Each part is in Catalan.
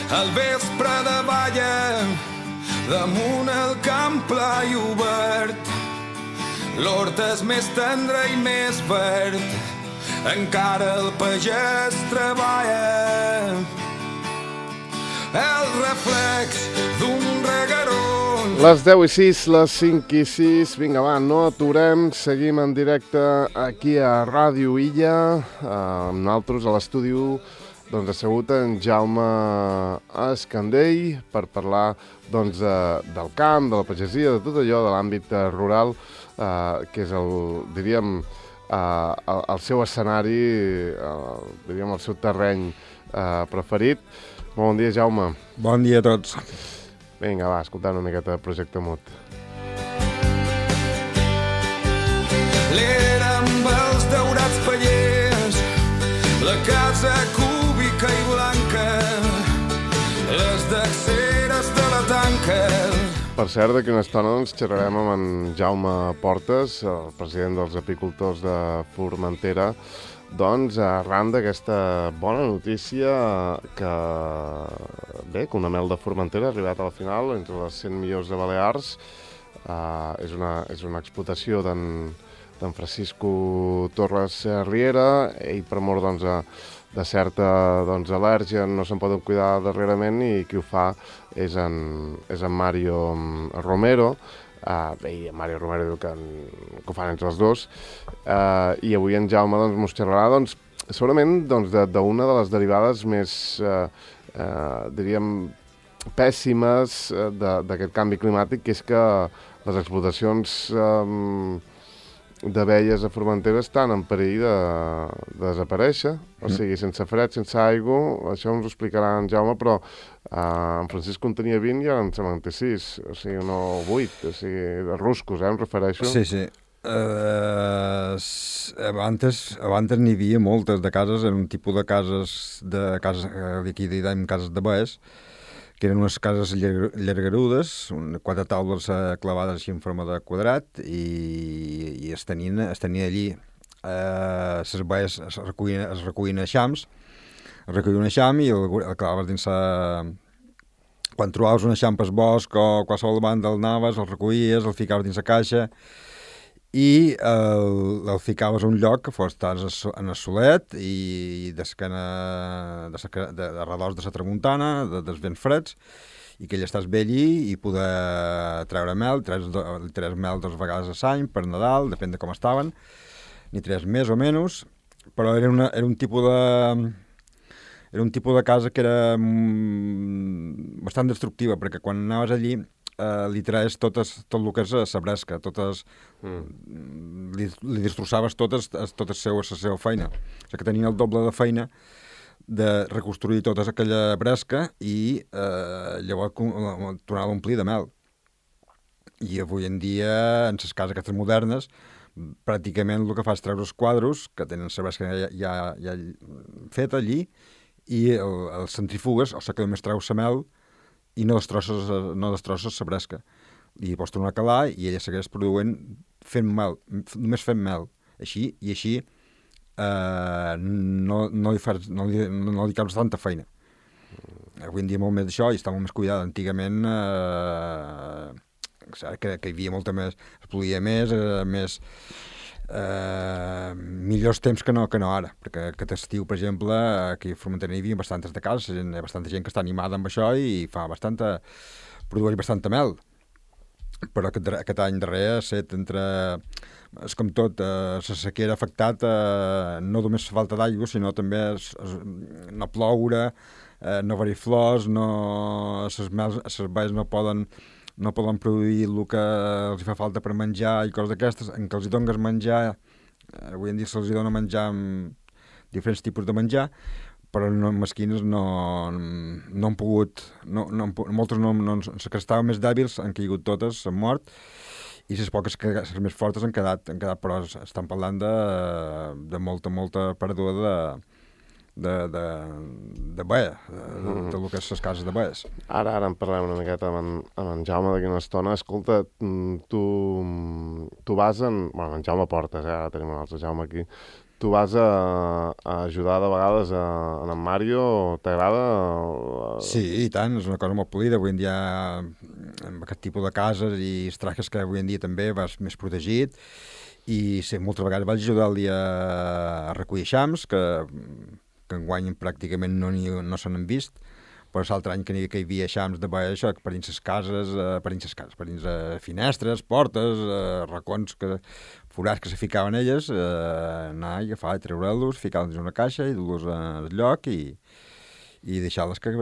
al vespre de balla, damunt el camp pla i obert. L'hort és més tendre i més verd, encara el pagès treballa. El reflex d'un regueró. Les 10:06, les 5:06, vinga va, no aturem, seguim en directe aquí a Ràdio Illa, amb nosaltres a l'estudi doncs assegut en Jaume Escandell per parlar doncs del camp, de la pagesia, de tot allò de l'àmbit rural, que és diríem, el seu escenari, diríem el seu terreny preferit. Bon dia, Jaume. Bon dia a tots. Vinga, va, escoltant una miqueta de Projecte Mut. L'era amb els daurats pallers, la casa cúbica i blanca, les deceres de la tanca. Per cert, d'aquí una estona doncs, xerrarem amb en Jaume Portes, el president dels apicultors de Formentera, doncs arran d'aquesta bona notícia que una mel de Formentera ha arribat a la final entre les 100 millors de Balears. És una explotació d'en Francisco Torres Riera. Ell, per mort de certa al·lèrgia, no se'n poden cuidar darrerament, i qui ho fa és en Mario Romero. I Mario Romero diu que ho fan entre els dos, i avui en Jaume mos xerrarà segurament d'una de les derivades més diríem pèssimes d'aquest canvi climàtic, que és que les explotacions d'abelles a Formentera estan en perill de desaparèixer, o sigui, sense fred, sense aigua. Això ens ho explicarà en Jaume, però en Francisco en tenia 20 i ara en sembla en té 6, o sigui, no 8, o sigui, de ruscos, em refereixo. Sí. Abans n'hi havia moltes de cases, eren un tipus de cases, d'aquí diem cases de baix, que eren unes cases llargarudes, 4 taules clavades així en forma de quadrat, i es tenien allí. Les baies es recuïen eixams, i el clavaves dins quan trobaves un eixam pel bosc o qualsevol banda el anaves, el recuïes, el ficaves dins la caixa i el ficaves a un lloc que fos en el solet i d'arredors de la tramuntana, dels vents freds, i que ell estàs bé allí i poder treure mel, tres mel 2 vegades a l'any per Nadal, depèn de com estaven, ni 3 més o menys, però era un tipus de casa que era bastant destructiva, perquè quan anaves allí li traes tot el que és la bresca, li destrossaves tota la seva feina. O sigui que tenien el doble de feina de reconstruir tota aquella bresca i llavors tornar a omplir de mel. I avui en dia, en les cases aquestes modernes, pràcticament el que fa és treure els quadros, que tenen la bresca ja feta allí, i els centrifugues, o sigui que només treus la mel i no destrosses la bresca. I pots tornar a calar i ella segueix produint només fent mel. Així no li caps tanta feina. Avui en dia molt més d'això i està molt més cuidada. Antigament que hi havia molta més, es polia més millors temps que no ara, perquè aquest estiu, per exemple, aquí a Formentera hi havia bastantes de cases, hi ha bastanta gent que està animada amb això i produeix bastanta mel, però aquest any darrer és com tot, la sequera ha afectat no només la falta d'aigua, sinó també no ploure, no haver-hi flors, les baies no poden produir el que els fa falta per menjar i coses d'aquestes, en què els dones menjar, avui en dia se'ls dona menjar amb diferents tipus de menjar, però mesquines no han pogut, moltes les que estaven més dèbils han caigut totes, s'han mort, i les poques que les més fortes han quedat, però estan parlant de molta pèrdua de baia, de lo que és les cases de baies. Ara en parlem una miqueta amb en Jaume d'aquí una estona. Escolta, tu vas en Jaume Portes, ara tenim un altre Jaume aquí. tu vas a ajudar de vegades en Mario, t'agrada? Sí, i tant, és una cosa molt polida. Avui en dia, amb aquest tipus de cases i estraques que avui en dia també vas més protegit, i sí, moltes vegades vaig ajudar-li a recollir eixams, que enguany pràcticament no se n'han vist, però l'altre any que hi havia eixams de veure això, per dins les cases, per dins finestres, portes, racons, forats que se ficaven elles, anar i agafar i treure-los, ficar-los en una caixa i dur-los al lloc i deixar-les que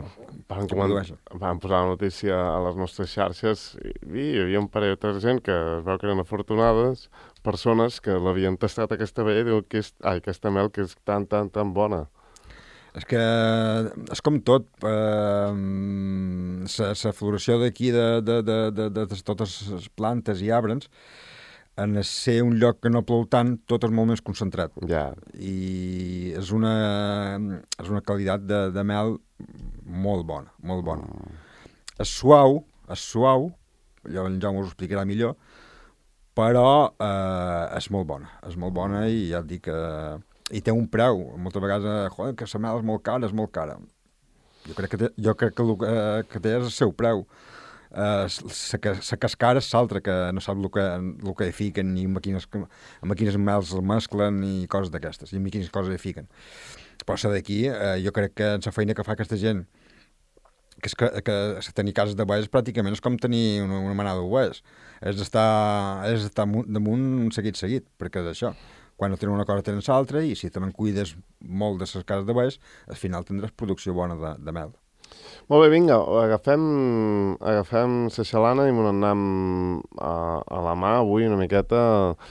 van posar la notícia a les nostres xarxes i hi havia un parell de gent que es veu que eren afortunades persones que l'havien tastat aquesta vella i diuen que aquesta mel que és tan bona. És que és com tot, la floració d'aquí de totes les plantes i arbres, en ser un lloc que no plou tant, tot és molt més concentrat. Yeah. I és una qualitat de mel molt bona, molt bona. És suau, allò en Jaume us ho explicarà millor, però és molt bona i ja et dic que... I té un preu, moltes vegades, que la mel és molt cara. Jo crec que el que té és el seu preu. La que és cara és l'altra, que no sap el que hi fiquen, ni amb quines mels el mesclen, ni coses d'aquestes, ni amb quines coses hi fiquen. Però d'aquí, jo crec que la feina que fa aquesta gent, que tenir cases de boies pràcticament és com tenir una manada de boies. És estar damunt un seguit, perquè és això. Quan no tenen una cosa tenen l'altra, i si te'n cuides molt de les cases de boies, al final tindràs producció bona de mel. Molt bé, vinga, agafem la xalana i m'ho anem a la mà avui una miqueta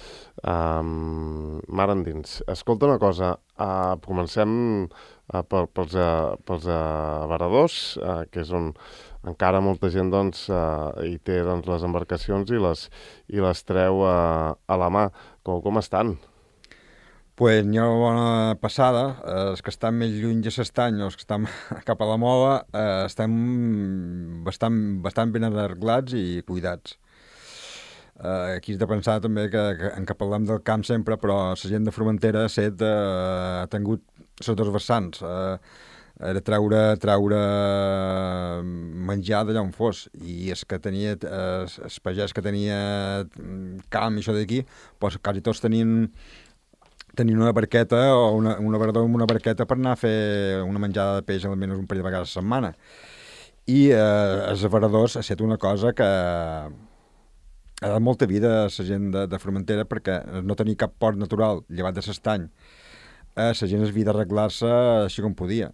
mar endins. Escolta una cosa, comencem pels varadors, que és on encara molta gent hi té les embarcacions i les treu a la mà. Com estan? Pues n'hi ha una bona passada. Els que estan més lluny de l'estany o els que estan cap a la mola estem bastant ben arreglats i cuidats. Aquí has de pensar també que parlem del camp sempre, però la gent de Formentera ha tingut els dos vessants. Era treure menjar d'allà on fos, i el pagès que tenia camp i això d'aquí, pues, quasi tots tenien una barqueta o un abrador amb una barqueta per anar a fer una menjada de peix almenys un parell de vegades a la setmana. I els abradors ha estat una cosa que ha dat molta vida a la gent de Formentera, perquè no tenia cap port natural llevat de l'estany. La gent es havia d'arreglar-se així com podia.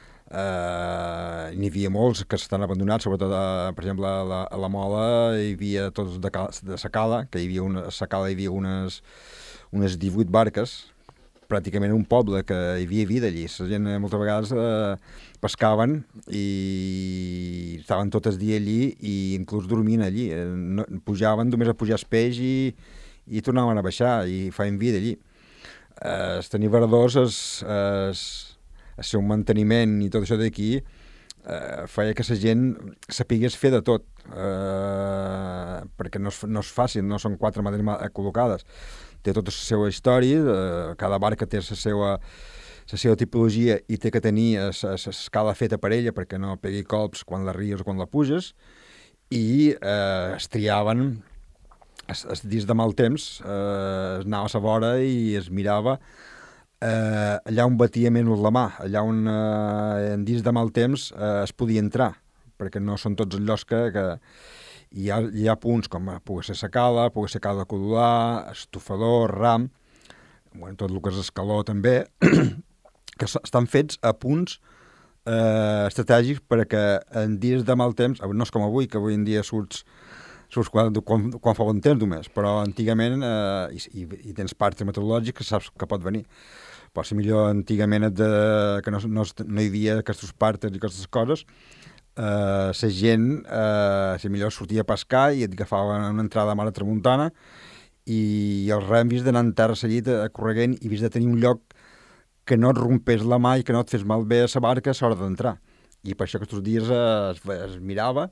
N'hi havia molts que estan abandonats, sobretot, per exemple, a la Mola hi havia tots de Sacala, que hi havia unes 18 barques, pràcticament un poble que hi havia vida allí. La gent moltes vegades pescaven i estaven tot el dia allí i inclús dormint allí. Pujaven només a pujar el peix i tornaven a baixar i feien vida allí. Tenir varadors, el seu manteniment i tot això d'aquí feia que la gent sapigués fer de tot, perquè no és fàcil, no són 4 maderes col·locades. Té tota la seva història, cada barca té la seva tipologia i té que tenir l'escala feta per ella perquè no pegui colps quan la ries o quan la puges, i es triaven dins de mal temps, es anava a la vora i es mirava allà on batia menys la mà, allà on dins de mal temps es podia entrar, perquè no són tots els llocs que hi ha punts com pugui ser sacala, pugui ser cala de codolà, estofador, ram, tot el que és escaló també, que estan fets a punts estratègics perquè en dies de mal temps, no és com avui, que avui en dia surts quan fa bon temps només, però antigament, i tens parts meteorològics que saps que pot venir. Però si millor antigament que no hi havia aquestes parts i aquestes coses, la gent, si millor sortia a pescar i et agafava una entrada a mar a tramuntana i el rem vist d'anar en terra seguit correguent i vist de tenir un lloc que no et rompés la mà i que no et fes malbé a la barca a l'hora d'entrar. I per això aquests dies es mirava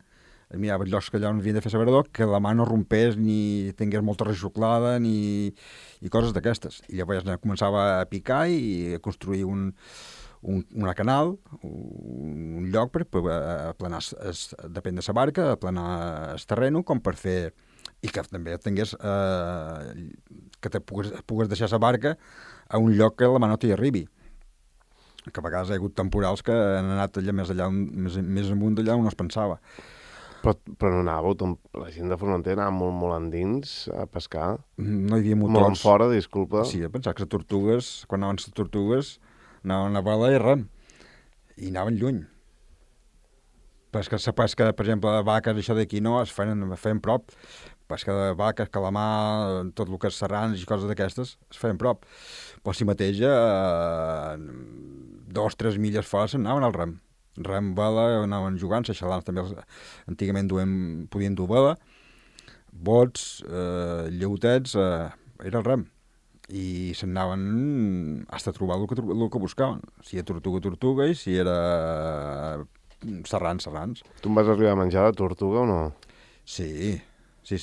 es mirava els llocs que allà on havien de fer separador, que la mà no rompés ni tingués molta reixuclada i coses d'aquestes. I llavors començava a picar i a construir una canal, un lloc per aplanar, depèn de la barca, aplanar el terreno com per fer, i que també tingués que te pugues deixar la barca a un lloc que la mà no t'hi arribi, que a vegades hi ha hagut temporals que han anat allà més amunt d'allà on no es pensava. Però no anàveu, la gent de Formentera anava molt, molt endins a pescar? No hi havia motors. Molt fora, disculpa. Sí, a pensar que les tortugues, quan anaven les tortugues, anaven a vela i rem, i anaven lluny. Pesca, per exemple, de vaques, això d'aquí no, es feien prop. Pesca de vaques, calamar, tot el que és serrans i coses d'aquestes, es feien prop. Però si mateix, 2-3 milles fora s'anaven al rem. Rem, vela, anaven jugant, les xalans també antigament podien dur vela, bots, lleutets, era el rem. I s'anaven fins a trobar el que buscaven. Si era tortuga, i si era serrans. Tu em vas arribar a menjar la tortuga o no? Sí. Sí,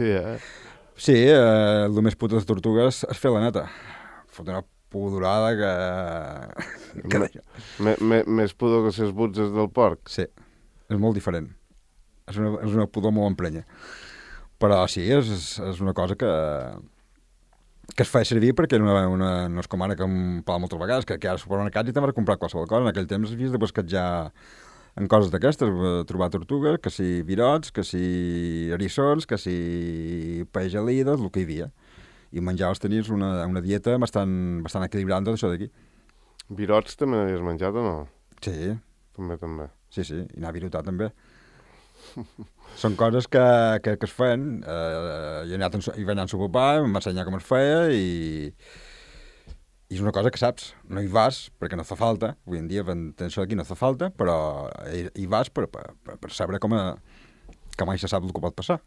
el més puto de les tortugues és fer la neta. Fot una pudorada que... Més pudor que les butses del porc? Sí, és molt diferent. És una pudor molt emprenya. Però sí, és una cosa que es fa servir perquè no és com ara que em parla moltes vegades, que ara al supermercat i també has comprat qualsevol cosa. En aquell temps havies de pescatjar en coses d'aquestes, trobar tortugues, que si virots, que si eriçons, que si peix alides, el que hi havia. I menjaves, tenies una dieta bastant equilibrant d'això d'aquí. Virots també n'havies menjat o no? Sí. També. Sí, i anar a virotar també. Són coses que es feien. Jo hi vaig anar a sopar, em va ensenyar com es feia i és una cosa que saps. No hi vas perquè no fa falta. Avui en dia això d'aquí no fa falta, però hi vas per saber que mai se sap el que pot passar.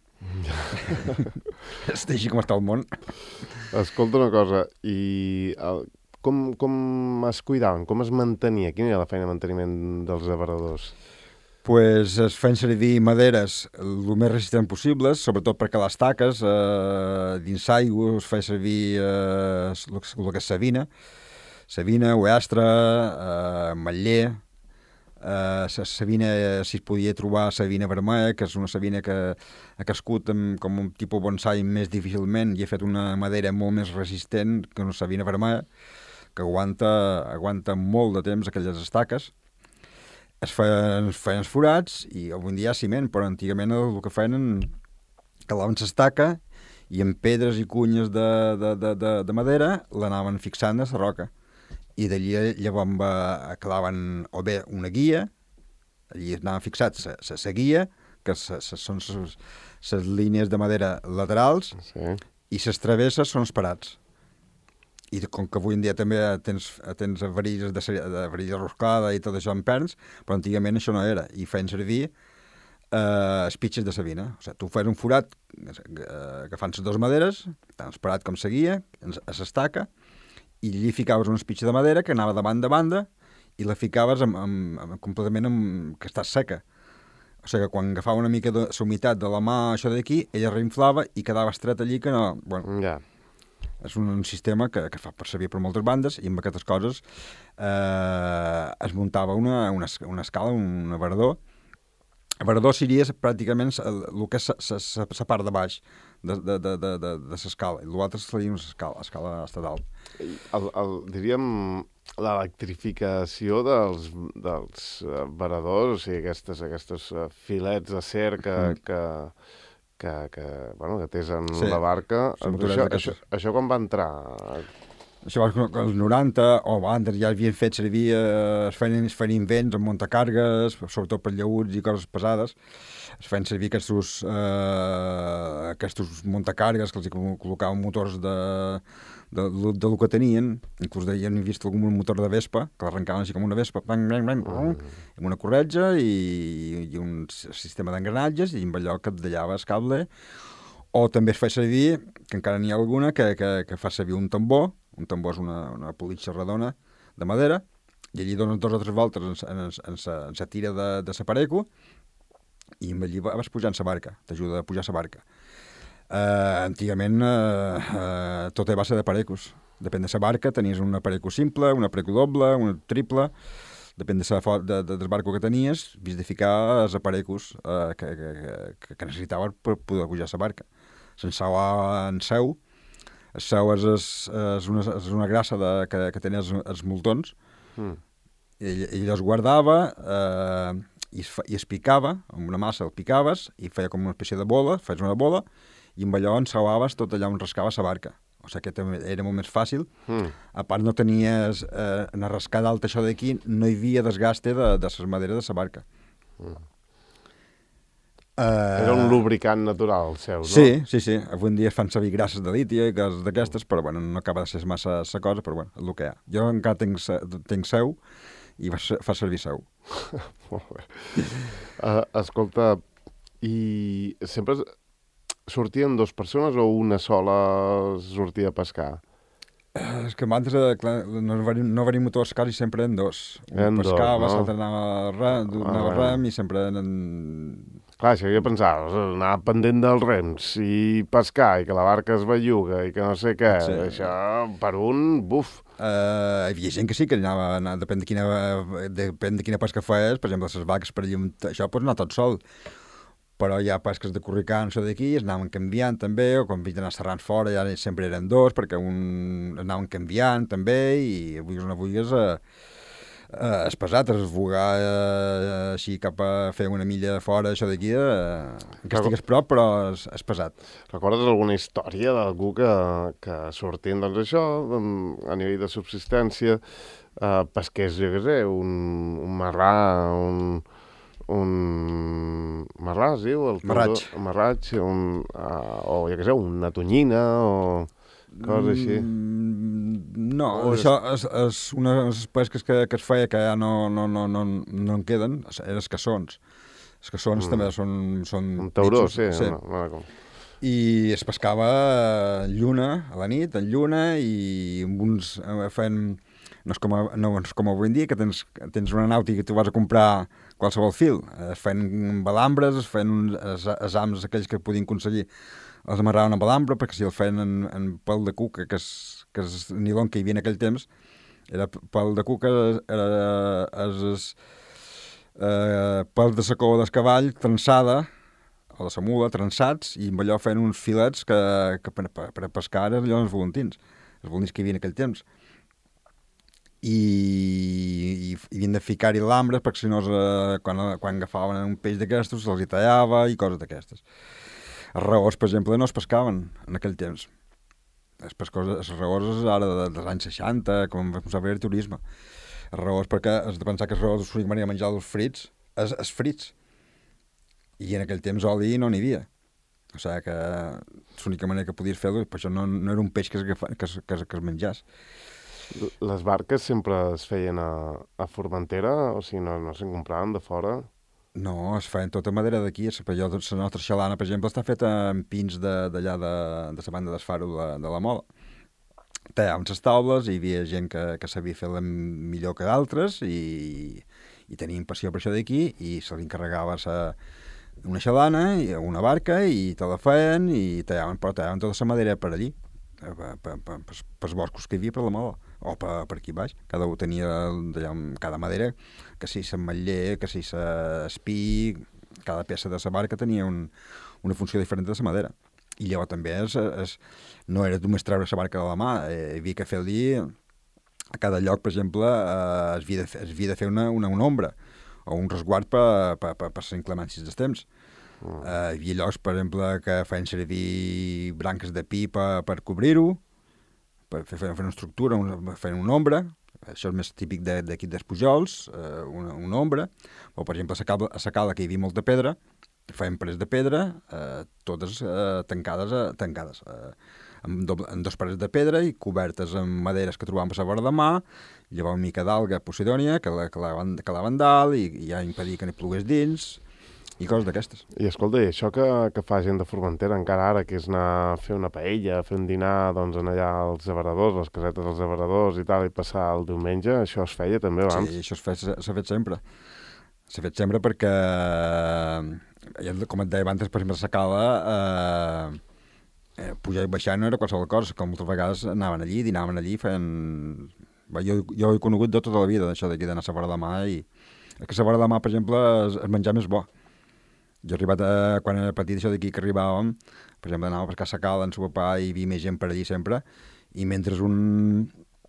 És així com està el món. Escolta una cosa, i com es cuidaven? Com es mantenia? Quina era la feina de manteniment dels abaradors? Pues es feien servir maderes el més resistent possibles, sobretot perquè les taques dins l'aigua es feia servir el que és savina, uestre, matller, savina, si es podia trobar savina vermella, que és una savina que ha crescut com un tipus bonsai més difícilment i ha fet una madera molt més resistent que una savina vermella, que aguanta molt de temps aquelles estaques. Es feien els forats i avui en dia hi ha ciment, però antigament el que feien calaven l'estaca i amb pedres i cunyes de madera l'anaven fixant a la roca. I d'allí llavors clavaven o bé una guia, allí anaven fixats la guia, que són les línies de madera laterals, sí. I les travesses són els parats. I com que avui en dia també tens varilles de varilla roscada i tot això en perns, però antigament això no era, i feien servir espitxes de savina. O sigui, tu feies un forat agafant les dues maderes, tant esparat com seguia, a l'estaca, i allí ficaves una espitxa de madera que anava de banda i la ficaves completament que està seca. O sigui que quan agafava una mica de la humitat de la mà, això d'aquí, ella reinflava i quedava estret allí que no... Bueno, ja. És un sistema que fa per servir per moltes bandes i amb aquestes coses es muntava una escala, un aparador. Aparador seria pràcticament el que és la part de baix de l'escala, i l'altre seria una escala estatal. Diríem l'electrificació dels varadors, o sigui, aquests filets d'acer que tens en la barca. Això quan va entrar? Això va als 90, o abans ja havien fet servir, es feien invents amb muntacargues, sobretot per llaüts i coses pesades. Es feien servir aquests muntacargues que els col·locaven motors del que tenien. Inclús hi hem vist algun motor de Vespa, que l'arrencaven així com una Vespa, amb una corretja i un sistema d'engranatges, i amb allò que et dallava el cable. O també es fa servir, que encara n'hi ha alguna, que fa servir un tambor. Un tambor és una politxa redona de madera, i allí dones 2 o 3 voltes en la tira de l'apareco, i amb allí vas pujant la barca, t'ajuda a pujar la barca. Antigament tot a base de parecos. Depèn de la barca, tenies un apareco simple, un apareco doble, un triple, depèn del barco que tenies, havies de ficar els aparecos que necessitaves per poder pujar la barca. S'ensauava en seu. El seu és una grassa que tenen els moltons. Ell es guardava i es picava, amb una massa el picaves i feia com una espècie de bola, feies una bola i amb allò ensauaves tot allà on rascava la barca. O sigui que era molt més fàcil. A part no tenies en la rascada alta això d'aquí, no hi havia desgaste de les maderes de la barca. Era un lubricant natural, seu, no? Sí. Avui en dia fan servir grasses de liti i coses d'aquestes, però bueno, no acaba de ser massa la cosa, però bueno, és el que hi ha. Jo encara tinc seu i fa servir seu. Molt bé. Escolta, i sempre sortien 2 persones o una sola sortia a pescar? És que abans, clar, no venien motors quasi sempre eren 2. Un pescava, l'altre anava rem i sempre eren... Clar, això havia pensat, anar pendent dels rems i pescar, i que la barca es belluga, i que no sé què, això per un, buf. Hi havia gent que sí, que anava depèn de quina pesca feies, per exemple, les vaques per allà, això pots anar tot sol, però hi ha pesques de corricant, això d'aquí, es anaven canviant també, o quan havien d'anar serrant fora, ja sempre eren 2, perquè es anaven canviant també, i avui no vulguis... és pesat, esvogar així cap a fer una milla fora, això d'aquí, que estigues prop, però és pesat. Recordes alguna història d'algú que sortint, doncs això, a nivell de subsistència, pesqués, jo què sé, un marrà, un marrà, es diu? Marraig, o jo què sé, una tonyina, o coses així. No, això és una de les pesques que es feia que ja no en queden, eren els cassons. Els cassons també són... Un tauró, sí. I es pescava en lluna, a la nit, en lluna, i amb uns fent... No és com avui en dia, que tens una nàutica i tu vas a comprar qualsevol fil. Es feien balambres, es feien els ams aquells que podien aconseguir, els amarraven amb balambra, perquè si el feien en pèl de cuca, que és el nilon que hi havia en aquell temps, era pèl de cuca, pèl de sacó del cavall, trançada, o de la mula, trançats, i amb allò feien uns filets que per pescar eren allò els volantins que hi havia en aquell temps. I havien de ficar-hi l'ambres perquè si no quan agafaven un peix d'aquestos se'ls hi tallava i coses d'aquestes. Els raors, per exemple, no es pescaven en aquell temps. Els raors és ara dels anys 60, com vam saber el turisme. Els raors, perquè has de pensar que els raors l'única manera de menjar els frits és frits. I en aquell temps oli no n'hi havia. O sigui que l'única manera que podies fer-ho, per això no era un peix que es menjàs. Les barques sempre es feien a Formentera? O sigui, no se'n compraven de fora? No, es feien tota madera d'aquí. La nostra xalana, per exemple, està feta amb pins d'allà de la banda d'Esfaro de la Mola. Tallàvem les taules, hi havia gent que sabia fer-la millor que d'altres i tenien passió per això d'aquí i se li encarregava una xalana, una barca i te la feien i tallaven tota la madera per allí, pels boscos que hi havia per la Mola. O per aquí baix, cada un tenia cada madera, que si s'ametller, que si s'espí, cada peça de la barca tenia una funció diferent de la madera. I llavors també no era només treure la barca de la mà, hi havia que fer-li, a cada lloc, per exemple, es havia de fer una ombra, o un resguard per les inclemències dels temps. Hi havia llocs, per exemple, que feien servir branques de pi per cobrir-ho, per fer una estructura, fer una ombra, això és més típic d'aquí dels Pujols, una ombra, o per exemple a la cala que hi havia molta pedra, feien parets de pedra, totes tancades amb 2 parets de pedra i cobertes amb maderes que trobàvem a la vora de mà, llavors una mica d'alga posidònia que calaven dalt i ja impedia que n'hi plogués dins, i coses d'aquestes. I escolta, i això que fa gent de Formentera encara ara, que és anar a fer una paella, fer un dinar, doncs anar allà als avaradors, les casetes dels avaradors i tal, i passar el diumenge, això es feia també abans? Sí, això s'ha fet sempre. S'ha fet sempre perquè com et deia abans, per exemple, a la Cala, pujar i baixar no era qualsevol cosa, com moltes vegades anaven allí, dinaven allí, feien... Jo he conegut de tota la vida, això d'aquí d'anar a la vora de mà, i és que la vora de mà, per exemple, és menjar més bo. Jo he arribat, quan era petit, això d'aquí que arribàvem, per exemple, anàvem a pescar a la Cala amb el papà i hi havia més gent per allí sempre, i mentre un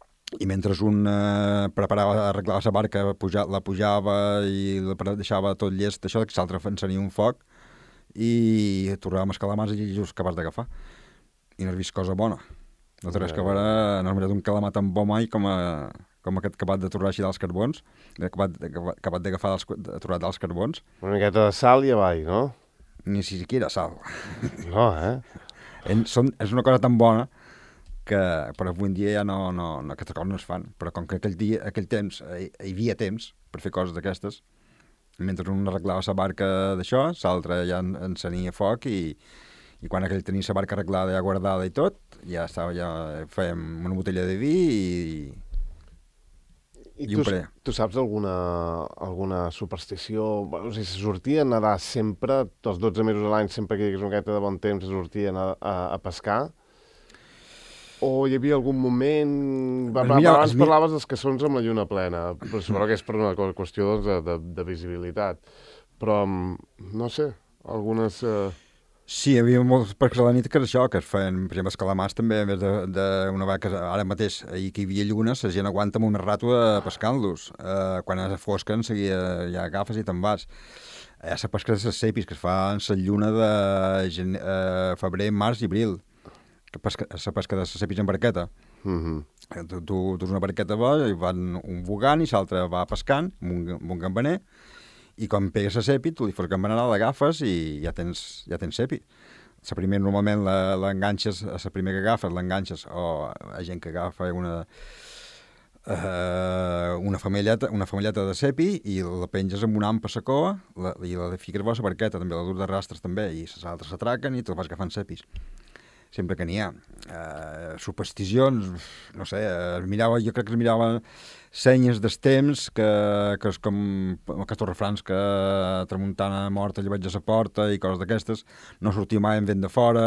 preparava, arreglava la barca, la pujava i deixava tot llest, això que l'altre encenia un foc i tornàvem els calamars i just acabes d'agafar. I no has vist cosa bona. No té res que veure, no has menjat un calamar tan bo mai com aquest acabat de tornar així dels carbons, acabat d'agafar aturat dels carbons. Una miqueta de sal i avall, no? Ni siquiera sal. No, És una cosa tan bona que per avui en dia ja no aquestes coses no es fan. Però com que aquell temps hi havia temps per fer coses d'aquestes, mentre un arreglava la barca d'això, l'altre ja encenia foc i quan aquell tenia la barca arreglada ja guardada i tot, ja fèiem una botella de vi i un parell. Tu saps alguna superstició? Bueno, si se sortia a nedar sempre, els 12 mesos a l'any, sempre que hi hagués una miqueta de bon temps, se sortia a pescar? O hi havia algun moment... Abans parlaves dels caçons amb la lluna plena, però suposo que és per una qüestió de visibilitat. Però, no sé, algunes... Sí, hi havia molts parcs a la nit que és això, que es feien, per exemple, els calamars també, a més d'una vaca, ara mateix, ahir que hi havia llunes, la gent aguanta molt més rato pescant-los. Quan és fosca, en seguida ja agafes i te'n vas. Hi ha la pesca de les cepis, que es fa en la lluna de febrer, març i abril. La pesca de les cepis en barqueta. Tu és una barqueta i van un bugant i l'altre va pescant amb un campaner, i quan pegues a cepi, tu li fos campanada, l'agafes i ja tens cepi. La primera normalment l'enganxes, la primera que agafes l'enganxes, o hi ha gent que agafa una femelleta de cepi i la penges amb una ampa a la cova i la fiques a la barqueta, també la durs de rastres també, i les altres s'atraquen i te'l vas agafant cepis. Sempre que n'hi ha. Supersticions, no sé, jo crec que es mirava senyes dels temps, que és com aquests refrans que tramuntana morta llevaig a la porta i coses d'aquestes, no sortir mai en vent de fora,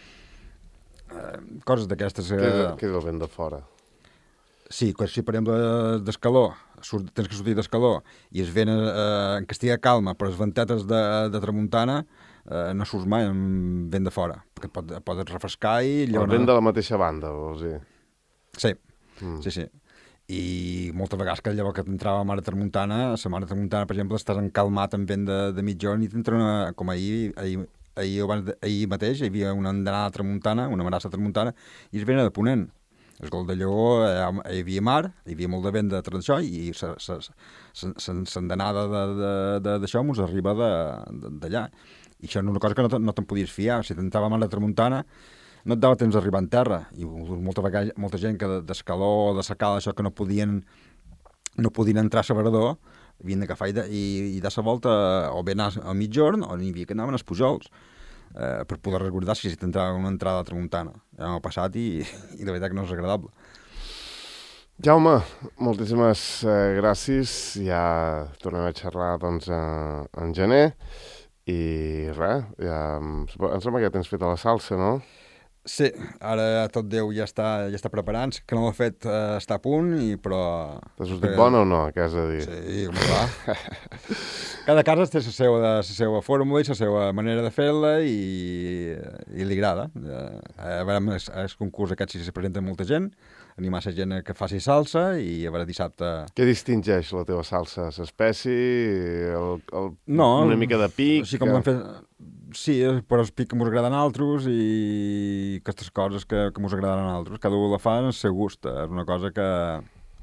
coses d'aquestes. Què és el vent de fora? Sí, si per exemple d'escaló, tens que sortir d'escaló i es vent en que estigui calma, però les ventetes de tramuntana, no surts mai amb vent de fora, perquè et pots refrescar i... El vent de la mateixa banda, vols dir? Sí, sí. I moltes vegades que llavors que entrava a mare tramuntana, la mare tramuntana, per exemple, estàs encalmat en vent de mitja hora i t'entra com ahir mateix, hi havia una andanada tramuntana, una marassa tramuntana, i es vena de ponent. El Gol de Lleó, hi havia mar, hi havia molt de vent d'això, i l'andanada d'això mos arriba d'allà. I això és una cosa que no te'n podies fiar. Si t'entrava a la tramuntana, no et dava temps d'arribar en terra. I molta gent que d'escaló o de secada, això que no podien entrar a Sabrador, havien d'agafar i dar la volta o bé anar a mitjorn o n'hi havia que anaven als Pujols per poder recordar si t'entrava una entrada a tramuntana. Ja m'ha passat i de veritat que no és agradable. Jaume, moltíssimes gràcies. Ja tornem a xerrar doncs, en gener. I res, em sembla que ja tens feta la salsa, no? Sí, ara tot Déu ja està preparant, que no l'ha fet està a punt, però... T'ha sortit bona o no, què has de dir? Sí, com va. Cada casa té la seva fórmula i la seva manera de fer-la i li agrada. A veure, el concurs aquest si se presenta molta gent, animar la gent que faci salsa i a veure dissabte... Què distingeix la teva salsa? L'espècie? Una mica de pic? Sí, com l'han fet... Sí, però el pic que mos agraden altres i aquestes coses que mos agraden altres. Cada un la fa en el seu gust. És una cosa que...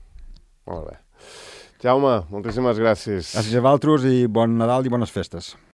Molt bé. Jaume, moltíssimes gràcies. Gràcies a vosaltres i bon Nadal i bones festes.